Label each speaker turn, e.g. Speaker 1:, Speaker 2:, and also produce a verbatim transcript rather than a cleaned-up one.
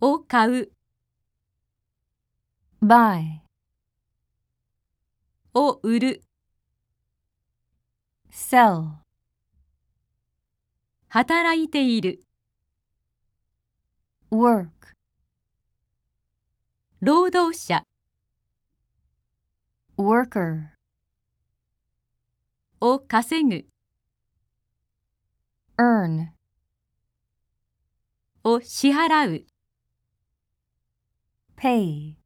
Speaker 1: を買う
Speaker 2: buy,
Speaker 1: を売る
Speaker 2: sell,
Speaker 1: 働いている
Speaker 2: work,
Speaker 1: 労働者
Speaker 2: worker,
Speaker 1: を稼ぐ
Speaker 2: earn,
Speaker 1: を支払う
Speaker 2: pay.